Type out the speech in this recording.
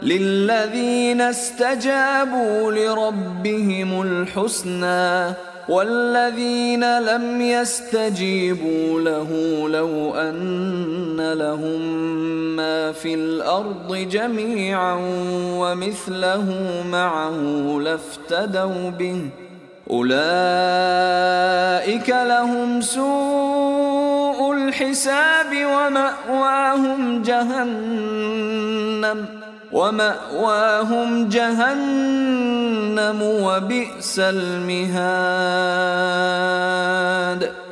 للذين استجابوا لربهم الحسنى والذين لم يستجيبوا له لو أن لهم ما في الأرض جميعا ومثله معه لافتدوا به أولئك لهم سوء الحساب ومأواهم جهنم وبئس المهاد.